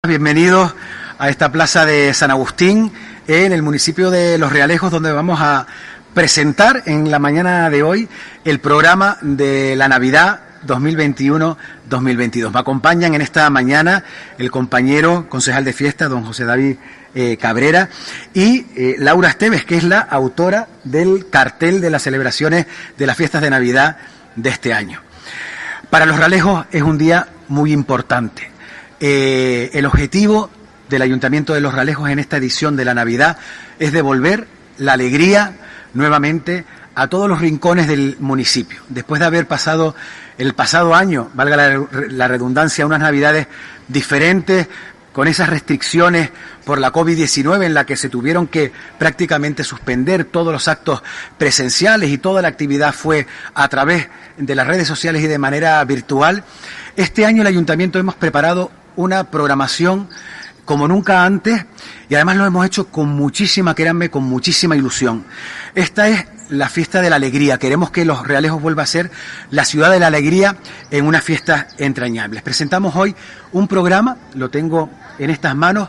Bienvenidos a esta plaza de San Agustín en el municipio de Los Realejos, donde vamos a presentar en la mañana de hoy el programa de la Navidad 2021-2022. Me acompañan en esta mañana el compañero concejal de fiesta, don José David Cabrera, y Laura Esteves, que es la autora del cartel de las celebraciones de las fiestas de Navidad de este año. Para Los Realejos es un día muy importante. El objetivo del Ayuntamiento de Los Realejos en esta edición de la Navidad es devolver la alegría nuevamente a todos los rincones del municipio. Después de haber pasado el pasado año, valga la redundancia, unas Navidades diferentes, con esas restricciones por la COVID-19 en la que se tuvieron que prácticamente suspender todos los actos presenciales y toda la actividad fue a través de las redes sociales y de manera virtual. Este año el Ayuntamiento hemos preparado una programación como nunca antes y además lo hemos hecho con muchísima, créanme, con muchísima ilusión. Esta es la fiesta de la alegría. Queremos que Los Realejos vuelva a ser la ciudad de la alegría en unas fiestas entrañables. Presentamos hoy un programa, lo tengo en estas manos,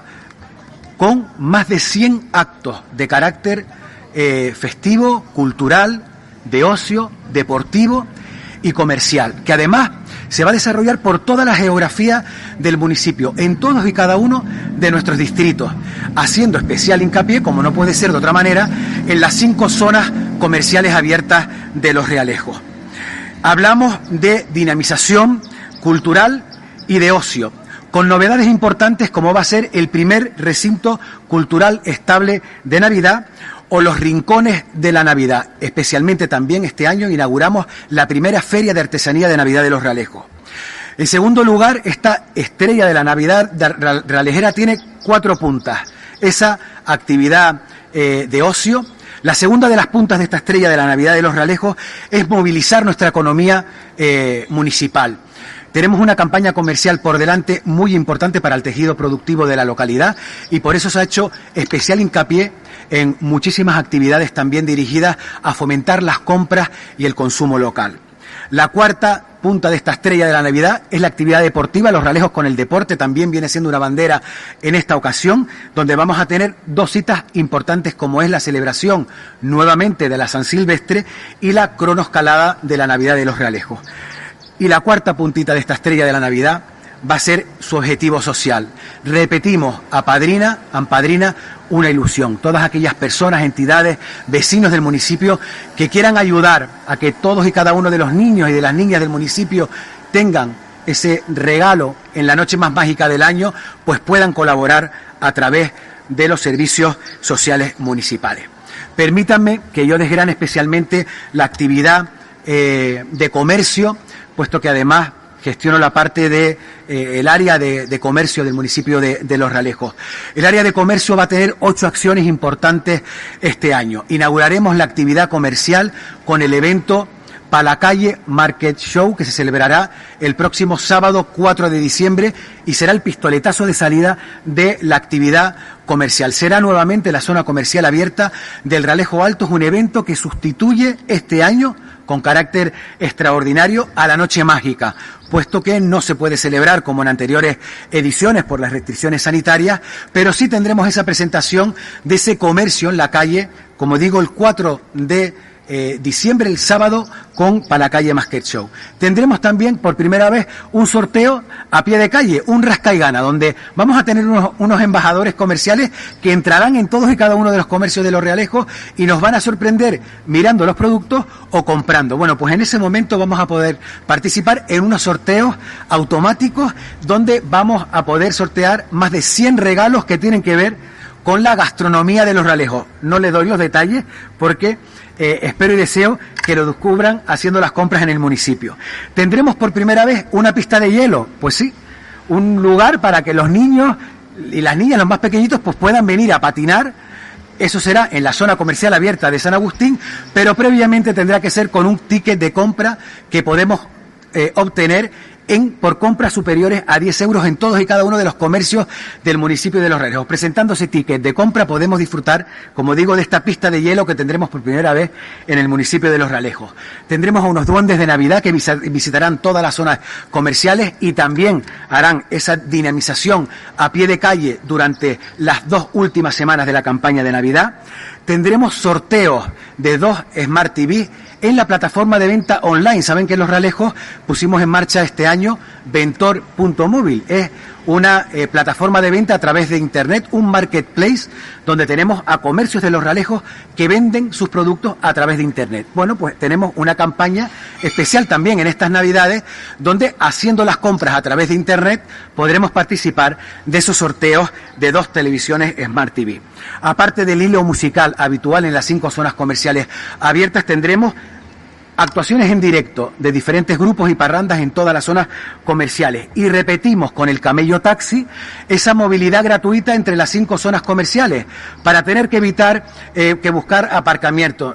con más de 100 actos de carácter festivo, cultural, de ocio, deportivo y comercial, que además se va a desarrollar por toda la geografía del municipio, en todos y cada uno de nuestros distritos, haciendo especial hincapié, como no puede ser de otra manera, en las 5 zonas comerciales abiertas de Los Realejos. Hablamos de dinamización cultural y de ocio, con novedades importantes como va a ser el primer recinto cultural estable de Navidad, o los rincones de la Navidad. Especialmente también este año inauguramos la primera Feria de Artesanía de Navidad de Los Realejos. En segundo lugar, esta estrella de la Navidad realejera tiene 4 puntas. Esa actividad de ocio. La segunda de las puntas de esta estrella de la Navidad de Los Realejos es movilizar nuestra economía municipal. Tenemos una campaña comercial por delante muy importante para el tejido productivo de la localidad y por eso se ha hecho especial hincapié en muchísimas actividades también dirigidas a fomentar las compras y el consumo local. La cuarta punta de esta estrella de la Navidad es la actividad deportiva. Los Realejos con el deporte también viene siendo una bandera en esta ocasión, donde vamos a tener 2 citas importantes como es la celebración nuevamente de la San Silvestre y la cronoescalada de la Navidad de Los Realejos. Y la cuarta puntita de esta estrella de la Navidad va a ser su objetivo social. Repetimos, apadrina una ilusión. Todas aquellas personas, entidades, vecinos del municipio que quieran ayudar a que todos y cada uno de los niños y de las niñas del municipio tengan ese regalo en la noche más mágica del año, pues puedan colaborar a través de los servicios sociales municipales. Permítanme que yo desgrane especialmente la actividad de comercio, puesto que además gestiono la parte de el área de comercio del municipio de Los Realejos. El área de comercio va a tener 8 acciones importantes este año. Inauguraremos la actividad comercial con el evento Palacalle Market Show, que se celebrará el próximo sábado 4 de diciembre y será el pistoletazo de salida de la actividad comercial. Será nuevamente la zona comercial abierta del Realejo Alto. Es un evento que sustituye este año con carácter extraordinario a la Noche Mágica, puesto que no se puede celebrar como en anteriores ediciones por las restricciones sanitarias, pero sí tendremos esa presentación de ese comercio en la calle, como digo, el 4 de diciembre, el sábado, con Palacalle Market Show. Tendremos también por primera vez un sorteo a pie de calle, un rasca y gana, donde vamos a tener unos embajadores comerciales que entrarán en todos y cada uno de los comercios de Los Realejos y nos van a sorprender mirando los productos o comprando. Bueno, pues en ese momento vamos a poder participar en unos sorteos automáticos donde vamos a poder sortear más de 100 regalos que tienen que ver con la gastronomía de Los Realejos. No les doy los detalles porque espero y deseo que lo descubran haciendo las compras en el municipio. Tendremos por primera vez una pista de hielo, pues sí, un lugar para que los niños y las niñas, los más pequeñitos, pues puedan venir a patinar. Eso será en la zona comercial abierta de San Agustín, pero previamente tendrá que ser con un ticket de compra que podemos obtener por compras superiores a 10 euros en todos y cada uno de los comercios del municipio de Los Realejos. Presentándose ticket de compra podemos disfrutar, como digo, de esta pista de hielo que tendremos por primera vez en el municipio de Los Realejos. Tendremos a unos duendes de Navidad que visitarán todas las zonas comerciales y también harán esa dinamización a pie de calle durante las 2 últimas semanas de la campaña de Navidad. Tendremos sorteos de 2 Smart TV en la plataforma de venta online. Saben que en Los Realejos pusimos en marcha este año Ventor.móvil. Es una plataforma de venta a través de Internet, un marketplace, donde tenemos a comercios de Los Realejos que venden sus productos a través de Internet. Bueno, pues tenemos una campaña especial también en estas Navidades, donde haciendo las compras a través de Internet podremos participar de esos sorteos de 2 televisiones Smart TV. Aparte del hilo musical habitual en las 5 zonas comerciales abiertas, tendremos actuaciones en directo de diferentes grupos y parrandas en todas las zonas comerciales. Y repetimos con el camello taxi esa movilidad gratuita entre las 5 zonas comerciales para tener que evitar que buscar aparcamiento,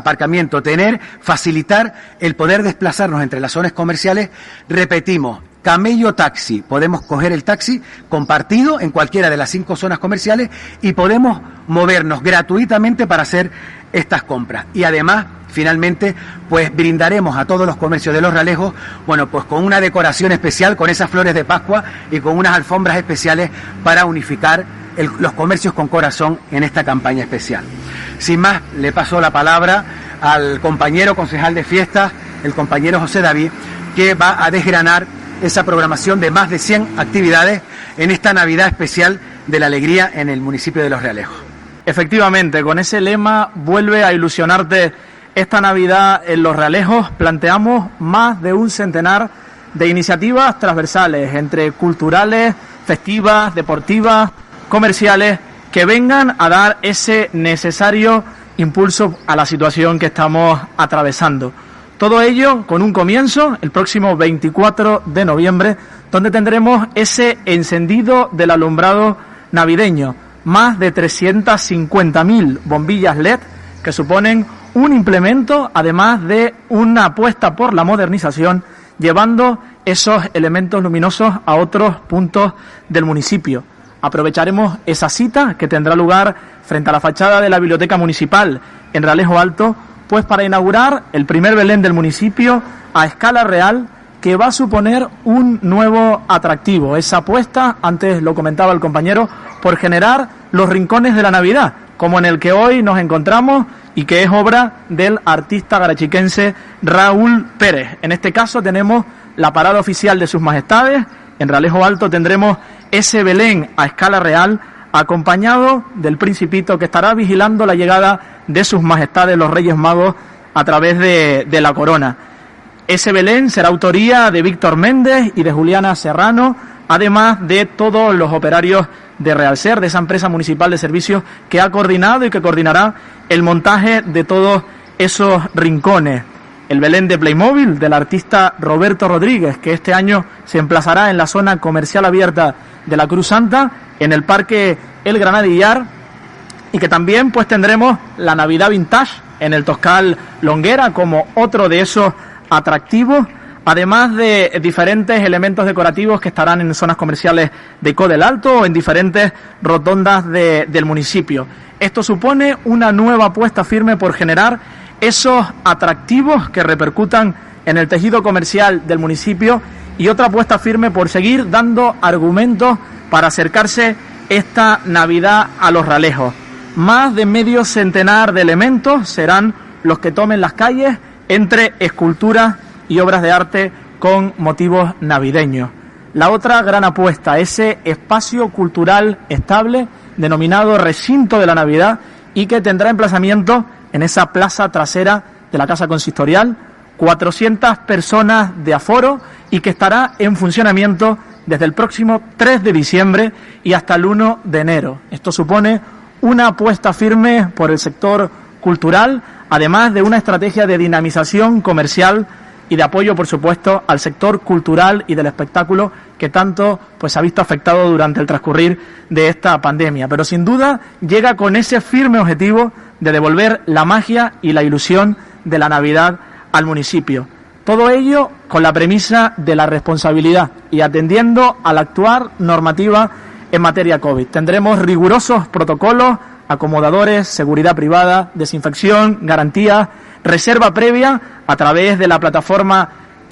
facilitar el poder desplazarnos entre las zonas comerciales. Repetimos, camello taxi, podemos coger el taxi compartido en cualquiera de las 5 zonas comerciales y podemos movernos gratuitamente para hacer estas compras. Y además, finalmente, pues brindaremos a todos los comercios de Los Realejos, bueno, pues con una decoración especial, con esas flores de Pascua y con unas alfombras especiales para unificar los comercios con corazón en esta campaña especial. Sin más, le paso la palabra al compañero concejal de fiestas, el compañero José David, que va a desgranar esa programación de más de 100 actividades en esta Navidad especial de la alegría en el municipio de Los Realejos. Efectivamente, con ese lema, vuelve a ilusionarte esta Navidad en Los Realejos, planteamos más de un centenar de iniciativas transversales, entre culturales, festivas, deportivas, comerciales, que vengan a dar ese necesario impulso a la situación que estamos atravesando. Todo ello con un comienzo el próximo 24 de noviembre, donde tendremos ese encendido del alumbrado navideño. Más de 350.000 bombillas LED que suponen un implemento, además de una apuesta por la modernización, llevando esos elementos luminosos a otros puntos del municipio. Aprovecharemos esa cita que tendrá lugar frente a la fachada de la Biblioteca Municipal en Realejo Alto, pues para inaugurar el primer Belén del municipio a escala real, que va a suponer un nuevo atractivo. Esa apuesta, antes lo comentaba el compañero, por generar los rincones de la Navidad, como en el que hoy nos encontramos y que es obra del artista garachiquense Raúl Pérez. En este caso tenemos la parada oficial de sus majestades. En Realejo Alto tendremos ese Belén a escala real, acompañado del Principito, que estará vigilando la llegada de sus majestades los Reyes Magos a través de la corona. Ese Belén será autoría de Víctor Méndez y de Juliana Serrano, además de todos los operarios de Realser, de esa empresa municipal de servicios que ha coordinado y que coordinará el montaje de todos esos rincones. El Belén de Playmobil del artista Roberto Rodríguez, que este año se emplazará en la zona comercial abierta de la Cruz Santa, en el Parque El Granadillar, y que también pues tendremos la Navidad Vintage en el Toscal Longuera como otro de esos atractivos, además de diferentes elementos decorativos que estarán en zonas comerciales de Codel Alto o en diferentes rotondas del municipio. Esto supone una nueva apuesta firme por generar esos atractivos que repercutan en el tejido comercial del municipio y otra apuesta firme por seguir dando argumentos para acercarse esta Navidad a Los Realejos. Más de medio centenar de elementos serán los que tomen las calles entre esculturas y obras de arte con motivos navideños. La otra gran apuesta, ese espacio cultural estable denominado Recinto de la Navidad y que tendrá emplazamiento en esa plaza trasera de la Casa Consistorial, 400 personas de aforo y que estará en funcionamiento desde el próximo 3 de diciembre y hasta el 1 de enero. Esto supone una apuesta firme por el sector cultural, además de una estrategia de dinamización comercial y de apoyo, por supuesto, al sector cultural y del espectáculo que tanto pues se ha visto afectado durante el transcurrir de esta pandemia. Pero sin duda llega con ese firme objetivo de devolver la magia y la ilusión de la Navidad al municipio. Todo ello con la premisa de la responsabilidad y atendiendo a la actual normativa en materia COVID. Tendremos rigurosos protocolos, acomodadores, seguridad privada, desinfección, garantías, reserva previa a través de la plataforma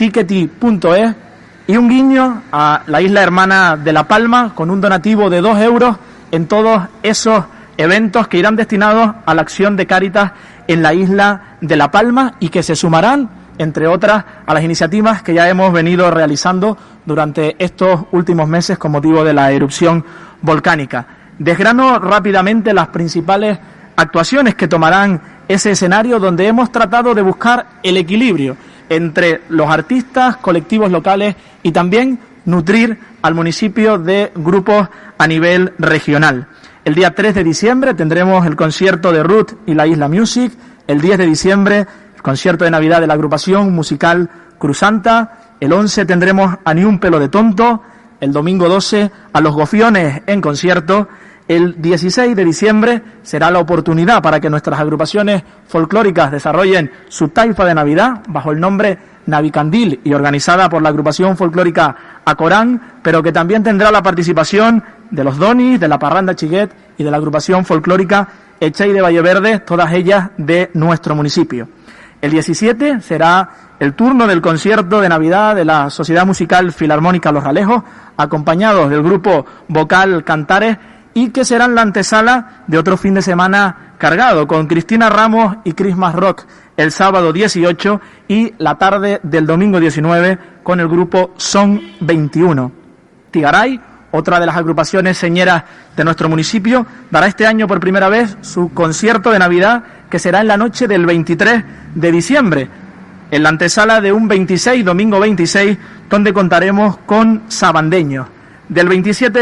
Tickety.es y un guiño a la isla hermana de La Palma con un donativo de 2 euros en todos esos eventos que irán destinados a la acción de Cáritas en la isla de La Palma y que se sumarán, entre otras, a las iniciativas que ya hemos venido realizando durante estos últimos meses con motivo de la erupción volcánica. Desgrano rápidamente las principales actuaciones que tomarán ese escenario, donde hemos tratado de buscar el equilibrio entre los artistas, colectivos locales y también nutrir al municipio de grupos a nivel regional. El día 3 de diciembre tendremos el concierto de Ruth y la Isla Music. El 10 de diciembre el concierto de Navidad de la agrupación musical Cruzanta. El 11 tendremos a Ni un pelo de tonto. El domingo 12 a Los Gofiones en concierto. El 16 de diciembre será la oportunidad para que nuestras agrupaciones folclóricas desarrollen su taifa de Navidad bajo el nombre Navicandil y organizada por la agrupación folclórica Acorán, pero que también tendrá la participación de los Donis, de la Parranda Chiguet y de la agrupación folclórica Echey de Valleverde, todas ellas de nuestro municipio. El 17 será el turno del concierto de Navidad de la Sociedad Musical Filarmónica Los Ralejos, acompañados del grupo vocal Cantares, y que serán la antesala de otro fin de semana cargado con Cristina Ramos y Christmas Rock el sábado 18 y la tarde del domingo 19 con el grupo Son 21. Tigaray, otra de las agrupaciones señeras de nuestro municipio, dará este año por primera vez su concierto de Navidad, que será en la noche del 23 de diciembre, en la antesala de un 26, domingo 26, donde contaremos con sabandeños. Del 27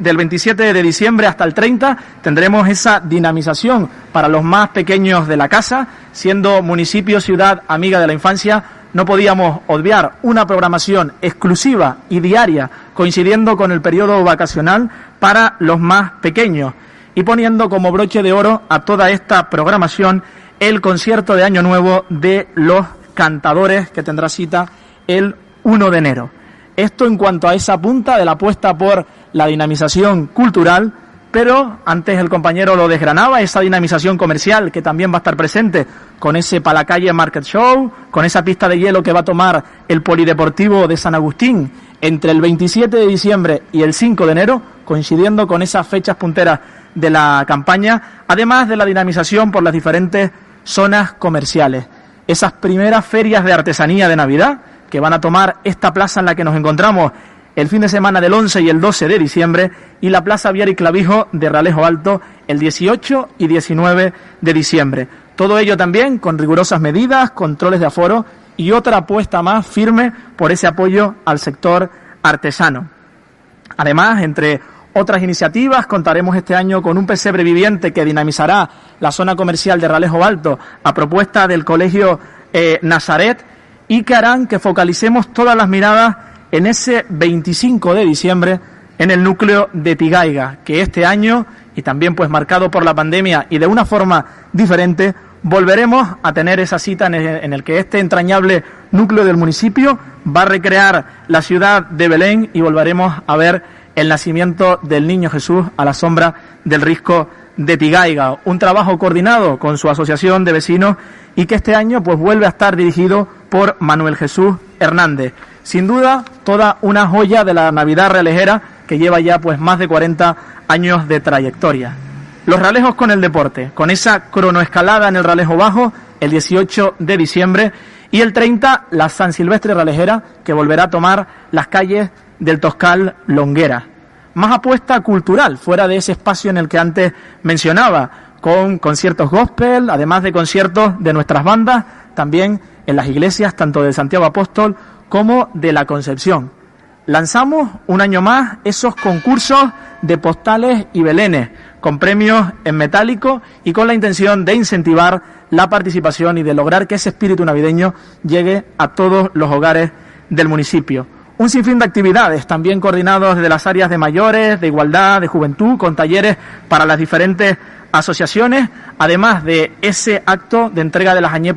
de diciembre hasta el 30 tendremos esa dinamización para los más pequeños de la casa. Siendo municipio, ciudad amiga de la infancia, no podíamos obviar una programación exclusiva y diaria coincidiendo con el periodo vacacional para los más pequeños y poniendo como broche de oro a toda esta programación el concierto de Año Nuevo de los Cantadores, que tendrá cita el 1 de enero. Esto en cuanto a esa punta de la apuesta por la dinamización cultural, pero antes el compañero lo desgranaba, esa dinamización comercial que también va a estar presente con ese Palacalle Market Show, con esa pista de hielo que va a tomar el Polideportivo de San Agustín entre el 27 de diciembre y el 5 de enero, coincidiendo con esas fechas punteras de la campaña, además de la dinamización por las diferentes zonas comerciales. Esas primeras ferias de artesanía de Navidad que van a tomar esta plaza en la que nos encontramos el fin de semana del 11 y el 12 de diciembre y la Plaza Viera y Clavijo de Realejo Alto el 18 y 19 de diciembre. Todo ello también con rigurosas medidas, controles de aforo y otra apuesta más firme por ese apoyo al sector artesano. Además, entre otras iniciativas, contaremos este año con un pesebre viviente que dinamizará la zona comercial de Realejo Alto a propuesta del Colegio Nazaret, y que harán que focalicemos todas las miradas en ese 25 de diciembre en el núcleo de Tigaiga, que este año, y también pues marcado por la pandemia y de una forma diferente, volveremos a tener esa cita en el que este entrañable núcleo del municipio va a recrear la ciudad de Belén y volveremos a ver el nacimiento del Niño Jesús a la sombra del risco de Tigaiga. Un trabajo coordinado con su asociación de vecinos y que este año pues vuelve a estar dirigido por Manuel Jesús Hernández. Sin duda, toda una joya de la Navidad realejera que lleva ya pues más de 40 años de trayectoria. Los Realejos con el deporte, con esa cronoescalada en el Realejo Bajo el 18 de diciembre y el 30 la San Silvestre Realejera, que volverá a tomar las calles del Toscal Longuera. Más apuesta cultural, fuera de ese espacio en el que antes mencionaba, con conciertos gospel, además de conciertos de nuestras bandas, también en las iglesias, tanto de Santiago Apóstol como de la Concepción. Lanzamos un año más esos concursos de postales y belenes, con premios en metálico y con la intención de incentivar la participación y de lograr que ese espíritu navideño llegue a todos los hogares del municipio. Un sinfín de actividades, también coordinados desde las áreas de mayores, de igualdad, de juventud, con talleres para las diferentes asociaciones, además de ese acto de entrega de las añepas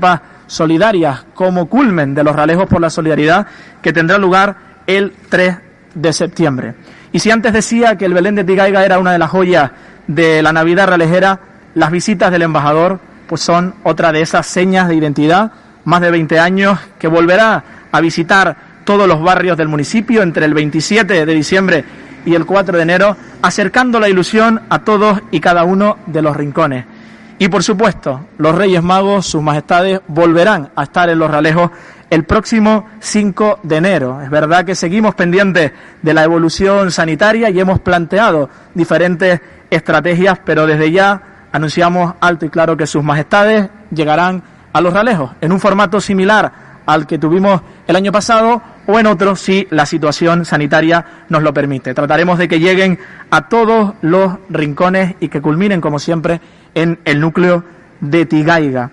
solidarias como culmen de los Ralejos por la Solidaridad, que tendrá lugar el 3 de septiembre. Y si antes decía que el Belén de Tigaiga era una de las joyas de la Navidad ralejera, las visitas del embajador pues son otra de esas señas de identidad, más de 20 años, que volverá a visitar todos los barrios del municipio entre el 27 de diciembre y el 4 de enero, acercando la ilusión a todos y cada uno de los rincones. Y por supuesto, los Reyes Magos, sus majestades, volverán a estar en Los Ralejos el próximo 5 de enero. Es verdad que seguimos pendientes de la evolución sanitaria y hemos planteado diferentes estrategias, pero desde ya anunciamos alto y claro que sus majestades llegarán a Los Ralejos en un formato similar al que tuvimos el año pasado o en otro si la situación sanitaria nos lo permite. Trataremos de que lleguen a todos los rincones y que culminen, como siempre, en el núcleo de Tigaiga.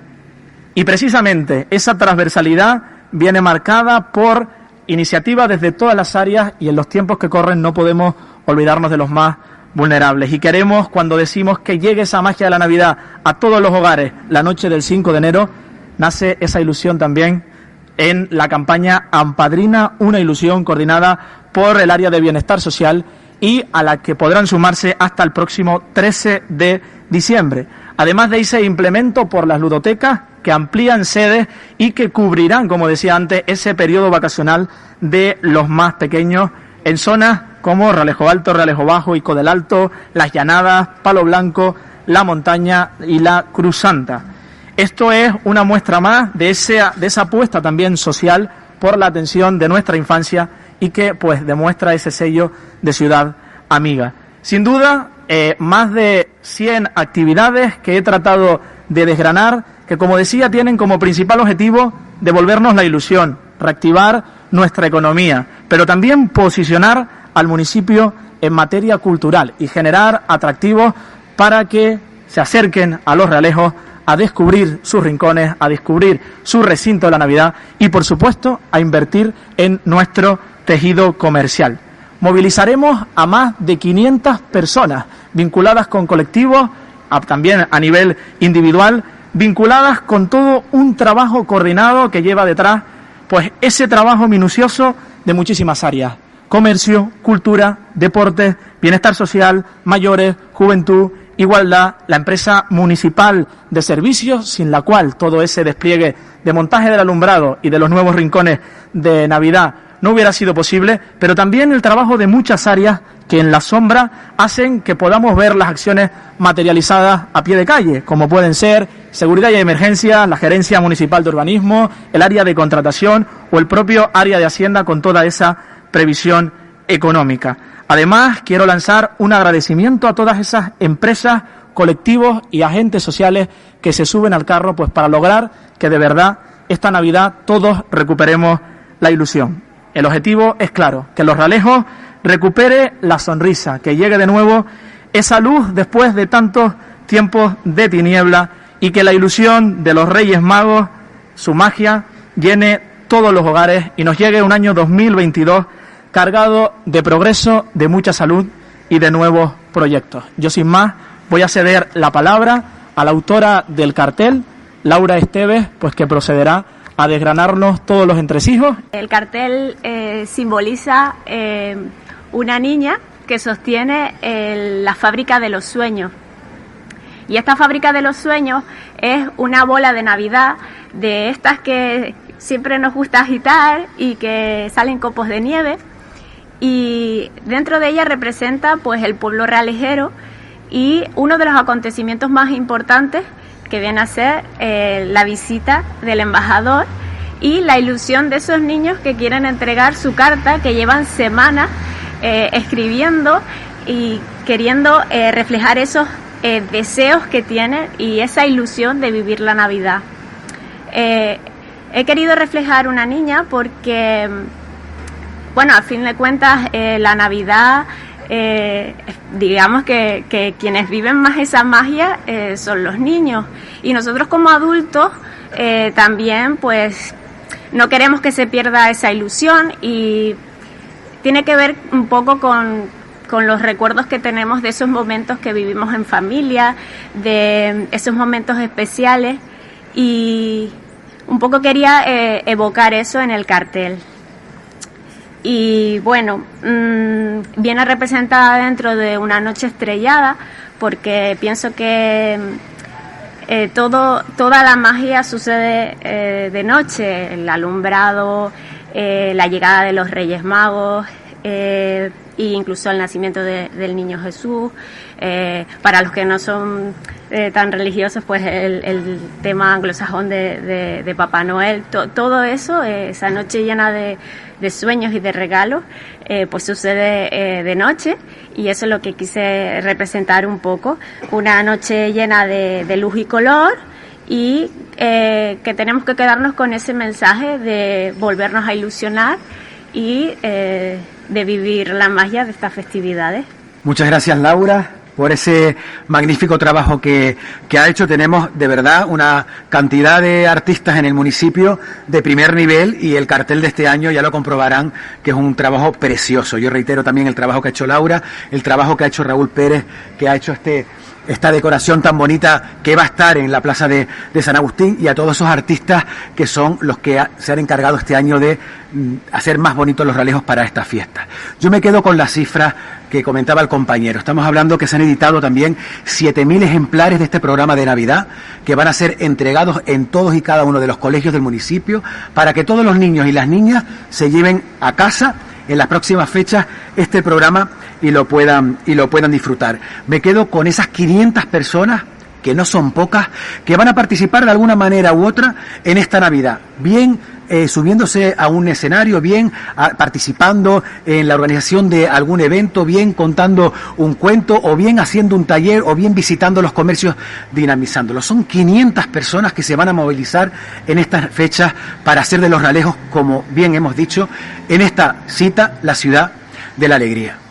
Y precisamente esa transversalidad viene marcada por iniciativas desde todas las áreas, y en los tiempos que corren no podemos olvidarnos de los más vulnerables. Y queremos, cuando decimos que llegue esa magia de la Navidad a todos los hogares la noche del 5 de enero, nace esa ilusión también en la campaña Ampadrina, una ilusión coordinada por el área de bienestar social y a la que podrán sumarse hasta el próximo 13 de diciembre. Además de ese implemento por las ludotecas que amplían sedes y que cubrirán, como decía antes, ese periodo vacacional de los más pequeños en zonas como Ralejo Alto, Ralejo Bajo, Ico del Alto, Las Llanadas, Palo Blanco, La Montaña y la Cruz Santa. Esto es una muestra más de esa apuesta también social por la atención de nuestra infancia y que pues demuestra ese sello de ciudad amiga. Sin duda, más de 100 actividades que he tratado de desgranar, que como decía tienen como principal objetivo devolvernos la ilusión, reactivar nuestra economía, pero también posicionar al municipio en materia cultural y generar atractivos para que se acerquen a Los Realejos a descubrir sus rincones, a descubrir su recinto de la Navidad y, por supuesto, a invertir en nuestro tejido comercial. Movilizaremos a más de 500 personas vinculadas con colectivos, también a nivel individual, vinculadas con todo un trabajo coordinado que lleva detrás pues ese trabajo minucioso de muchísimas áreas: comercio, cultura, deportes, bienestar social, mayores, juventud, igualdad, la empresa municipal de servicios, sin la cual todo ese despliegue de montaje del alumbrado y de los nuevos rincones de Navidad no hubiera sido posible, pero también el trabajo de muchas áreas que en la sombra hacen que podamos ver las acciones materializadas a pie de calle, como pueden ser seguridad y emergencia, la gerencia municipal de urbanismo, el área de contratación o el propio área de Hacienda con toda esa previsión económica. Además, quiero lanzar un agradecimiento a todas esas empresas, colectivos y agentes sociales que se suben al carro pues para lograr que de verdad esta Navidad todos recuperemos la ilusión. El objetivo es claro, que Los Realejos recupere la sonrisa, que llegue de nuevo esa luz después de tantos tiempos de tiniebla y que la ilusión de los Reyes Magos, su magia, llene todos los hogares y nos llegue un año 2022 cargado de progreso, de mucha salud y de nuevos proyectos. Yo sin más voy a ceder la palabra a la autora del cartel, Laura Esteves, pues que procederá a desgranarnos todos los entresijos. El cartel simboliza una niña que sostiene la fábrica de los sueños. Y esta fábrica de los sueños es una bola de Navidad, de estas que siempre nos gusta agitar y que salen copos de nieve. Y dentro de ella representa pues el pueblo realejero y uno de los acontecimientos más importantes que viene a ser la visita del embajador y la ilusión de esos niños que quieren entregar su carta, que llevan semanas escribiendo y queriendo reflejar esos deseos que tienen y esa ilusión de vivir la Navidad. He querido reflejar una niña porque, bueno, al fin de cuentas, la Navidad, digamos que quienes viven más esa magia son los niños. Y nosotros como adultos también, pues, no queremos que se pierda esa ilusión y tiene que ver un poco con los recuerdos que tenemos de esos momentos que vivimos en familia, de esos momentos especiales y un poco quería evocar eso en el cartel. Y bueno, viene representada dentro de una noche estrellada, porque pienso que toda la magia sucede de noche, el alumbrado, la llegada de los Reyes Magos, e incluso el nacimiento del niño Jesús. Para los que no son tan religiosos, pues el tema anglosajón de Papá Noel, todo eso, esa noche llena de sueños y de regalos, pues sucede de noche, y eso es lo que quise representar un poco, una noche llena de luz y color, y que tenemos que quedarnos con ese mensaje de volvernos a ilusionar y de vivir la magia de estas festividades. Muchas gracias, Laura, por ese magnífico trabajo que ha hecho. Tenemos de verdad una cantidad de artistas en el municipio de primer nivel, y el cartel de este año ya lo comprobarán que es un trabajo precioso. Yo reitero también el trabajo que ha hecho Laura, el trabajo que ha hecho Raúl Pérez, que ha hecho esta decoración tan bonita que va a estar en la plaza de San Agustín, y a todos esos artistas que son los que se han encargado este año de hacer más bonitos los realejos para esta fiesta. Yo me quedo con la cifra que comentaba el compañero. Estamos hablando que se han editado también 7.000 ejemplares de este programa de Navidad, que van a ser entregados en todos y cada uno de los colegios del municipio, para que todos los niños y las niñas se lleven a casa en las próximas fechas este programa y lo puedan disfrutar. Me quedo con esas 500 personas, que no son pocas, que van a participar de alguna manera u otra en esta Navidad, bien subiéndose a un escenario, bien participando en la organización de algún evento, bien contando un cuento, o bien haciendo un taller, o bien visitando los comercios, dinamizándolos. Son 500 personas que se van a movilizar en estas fechas para hacer de Los Realejos, como bien hemos dicho, en esta cita, la ciudad de la alegría.